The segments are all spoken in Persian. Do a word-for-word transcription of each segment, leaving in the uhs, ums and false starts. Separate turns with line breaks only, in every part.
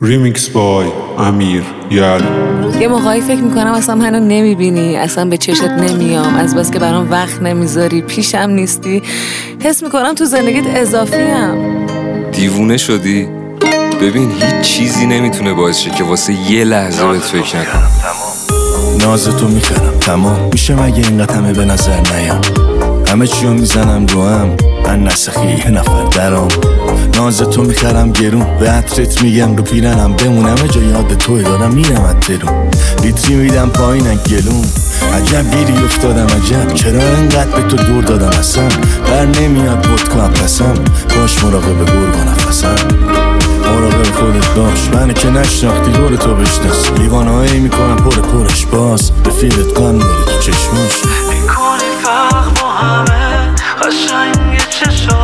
ریمیکس بای امیر یال.
یه موقعی فکر میکنم اصلا منو نمیبینی، اصلا به چشت نمیام، از بس که برام وقت نمیذاری، پیشم نیستی، حس میکنم تو زندگیت اضافیم.
دیوونه شدی؟ ببین هیچ چیزی نمیتونه باعث شه که واسه یه لحظه بهت فکر نکنم.
نازتو میخرم تمام میشه مگه اینقدر همه به نظر نیام، همه چیو میزنم دوام من نسخی یه نفر درام. نازتو میخرم گرون به عطرت میگم رو پیرنم بمونم جا یاد توی دارم میرم اترون لیتری میدم پایینن گلون. عجب گیری افتادم عجب چرا انقدر به تو دور دادم اصلا بر نمیاد ودکا پسم باش مراقب گرگ و نفسم مراقب خودت باش منو که نشناختی دور تو بشناس لیوانهایی میکنم پر پرش باز رفیقت قم داری تو چشماش
میکنی فرق با همه قشنگ چشات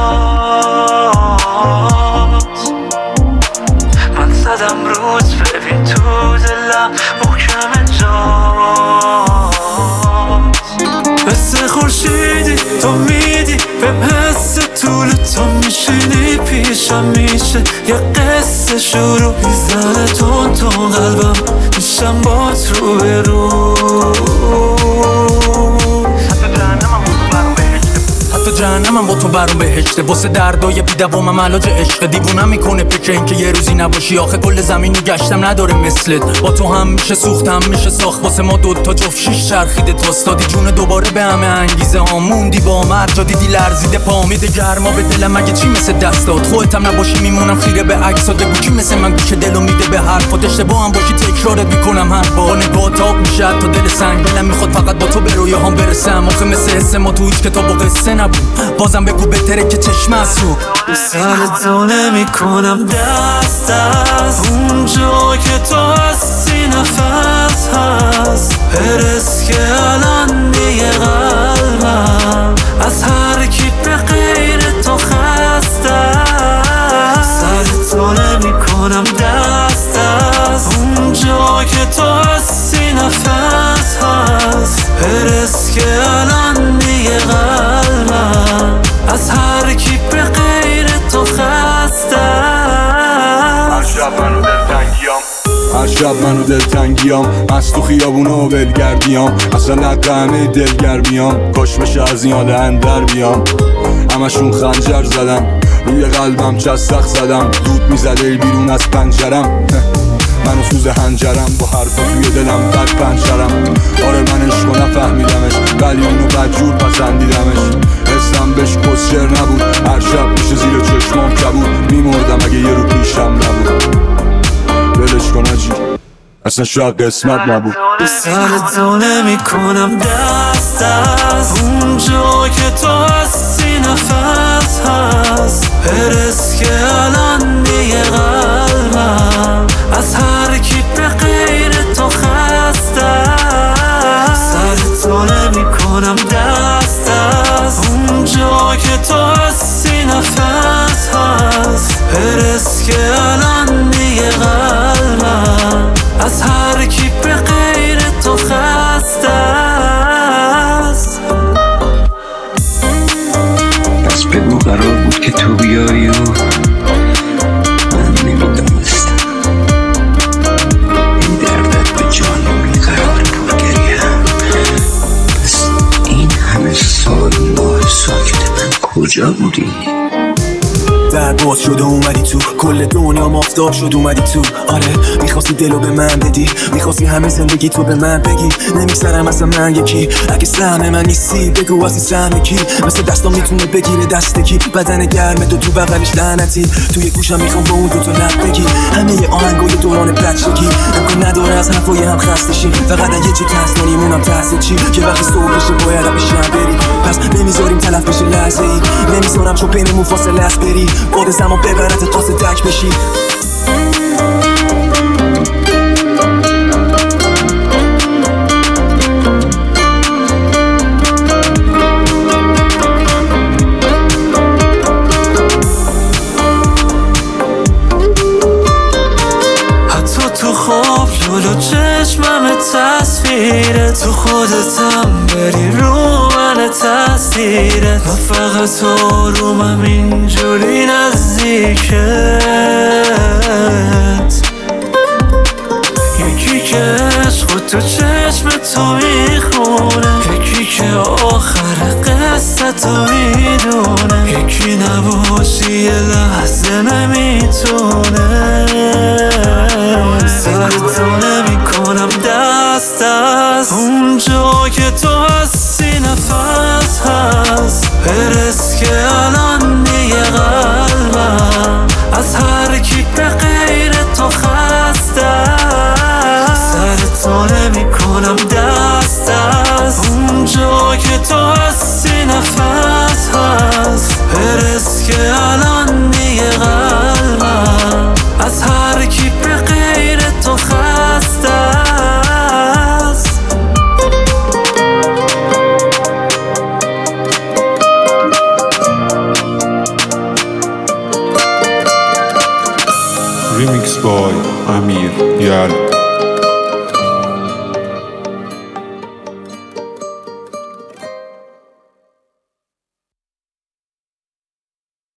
من زدم روز ببین تو دلم محکم جات مثل خورشیدی تو میدی بهم حس طول تو میشینی پیشم میشه یه قصه شروع میزنه تون تون قلبم میشم بات رو به رو
جهنمم با تو برام بهشته واسه دردای بی دوامم علاج عشق دیوونم میکنه فکر این که یه روزی نباشی آخه کل زمینی گشتم نداره مثلت با تو هم میشه سوختم میشه ساخت واسه ما دوتا جفت شیش چرخیده تاستادی جون دوباره به همه انگیزه ها موندی با مرجا دیدی لرزیده پا میده گرما به دلم مگه چی مثل دستات خودتم نباشی میمونم خیره به عکسات بگو کی مثل من گوش دلو میده به حرفات اشتباه هم باشی تکرارت میکنم هر بار نگاه تاب میشه تا دل سنگ دلم میخواد فقط با تو به رویاهام برسم آخه مثل حس ما تو هیچ کتاب و قصه نبود بازم بگو بهتره که چشم اسو
سر تو نمی کنم دست از اونجا که تو هستی نفس هست برس که الان دیگه قلبم از هر کی به غیر تو خسته سر تو نمی کنم دست از اونجا که تو هستی نفس هست برس که الان دیگه قلبم از هر کی به غیر تو خسته
هر شب منو دلتنگیام هر شب منو دلتنگیام از تو خیابونو بلگردیام اصلا لقه همه دلگرمیام کاش بشه از این حال اندر بیام همشون خنجر زدم روی قلبم چستخ زدم دود میزده بیرون از پنجرم منو سوز هنجرم با حرفا توی دلم بد پنجرم آره من عشقو نفهمیدمش ولی اونو بدجور پسندیدمش حسم بهش کسشر نبود هر شب میشه زیر چشمام کبود میمردم اگه یه رو پیشم نبود ولش کن آجی اصلا شاید قسمت نبود
سر تو نمی کنم دست از اونجا که تو هستی نفس هست برس که الان دیگه قلبم از هر کی به غیر تو خسته سر تو نمی کنم دست از اونجا که تو هستی نفس هست برس که الان دیگه قلبم از هر کی به غیر تو خسته است
پس بگو قرار بود که تو بیایی و من نمیدانستم این دردت به جانم قرار پرگریم پس این همه سال ماه ساکت من کجا بودی؟
در باز شده اومدی تو کل دنیا مافتاب شد اومدی تو آره میخواستی دلو به من بدی میخواستی همه زندگی تو به من بگی نمیگذرم اصلا من یکی اگه سهم من نیستی بگو واسه سهم کی مثل دستام میتونه بگیره دست کی بدن گرمه تو تو بغلش لعنتی توی گوشم میخوام با اون دوتا لب بگی همه آهنگای دوران بچگی امکان نداره از حرفای هم خسته شی فقط یه چی تحصیل میمونم تحصیل چی که وقتی صبح بشه باید پیشم بری پس نمیذاریم تلف بشه لحظه ای نمیذارم چون بینمون فاصله است بری باد زمان ببرت قاصد دک بشی
حتی تو خواب جلو چشمم تصویره تو خودتم بری رو من تاثیرت و فقط آرومم اینجوری نزدیکت تو چشم تو میخونه، یکی که آخر قصه تو میدونه، یکی نباشی یه لحظه نمیتونه. سرتو نمیکنم دست از اونجا که تو هستی، نفس هست برس که الان دیگه قلبم از هر کی به غیر تو خسته. سرتو نمیکنم دست از اونجا که تو هستی، نفس هست برس که الان دیگه قلبم از هر کی به غیر تو خسته است.
Remix by Amir Yal.